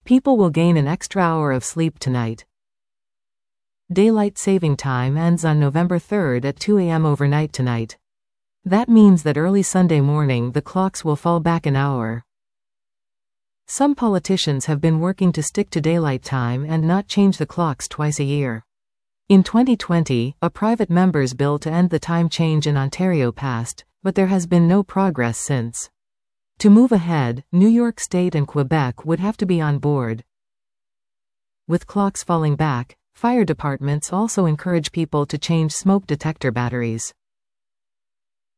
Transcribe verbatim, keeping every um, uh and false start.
People will gain an extra hour of sleep tonight. Daylight saving time ends on November third at two A M overnight tonight. That means that early Sunday morning the clocks will fall back an hour. Some politicians have been working to stick to daylight time and not change the clocks twice a year. In twenty twenty, a private member's bill to end the time change in Ontario passed, but there has been no progress since. To move ahead, New York State and Quebec would have to be on board. With clocks falling back, fire departments also encourage people to change smoke detector batteries.